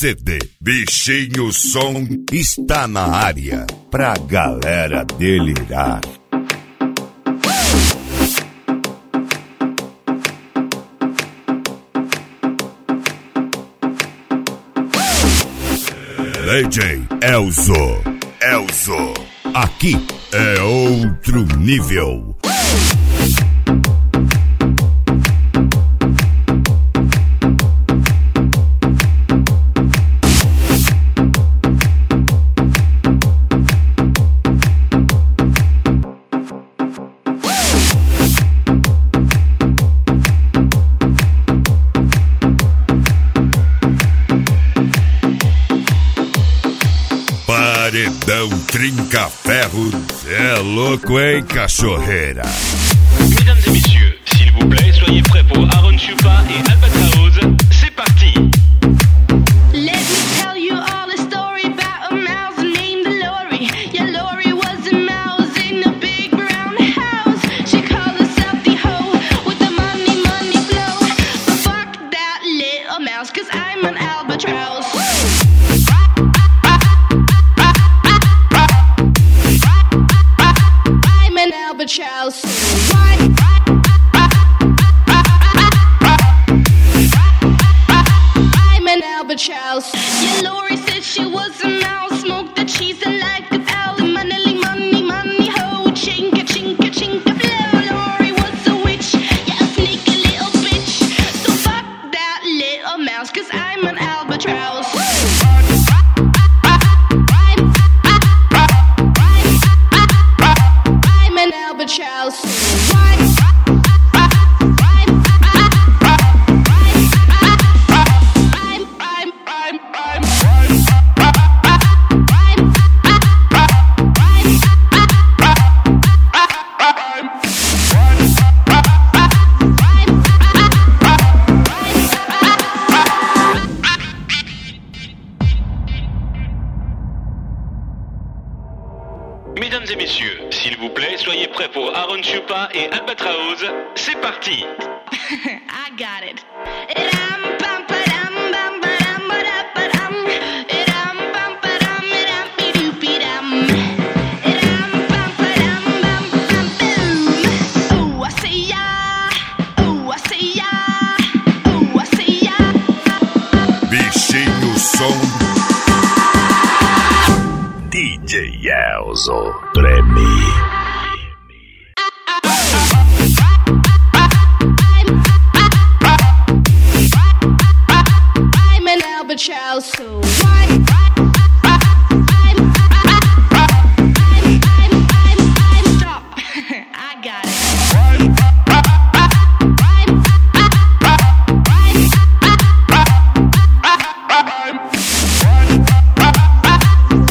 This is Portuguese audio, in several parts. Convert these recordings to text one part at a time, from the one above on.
CD. Bichinho Som está na área pra galera delirar. DJ Elzo, aqui é outro nível. Paredão trinca-ferro, é louco, hein, cachorreira? Mesdames et messieurs, s'il vous plaît, soyez prêts pour Aaron Chupa et Albatraoz. C'est parti! Let me tell you all a story about a mouse named Lori. Yeah, Lori was a mouse in a big brown house. She called herself the hoe with the money flow. But fuck that little mouse, 'cause I'm an albatross. Albatross. I'm an albatross. Yeah, Lori said she was a mouse, smoked the cheese and liked the owl. Money, ho, chinka, flow. Lori was a witch, yeah, a sneaky little bitch. So fuck that little mouse, 'cause I'm an albatross. Albatross. Mesdames et messieurs, s'il vous plaît, soyez prêts pour Aaron Chupa et Albatraoz. C'est parti! I got it. Bichinho Som. DJ Elzo treme. I'm an albatross. Stop. I got it.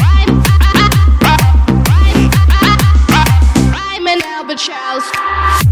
I'm an albatross.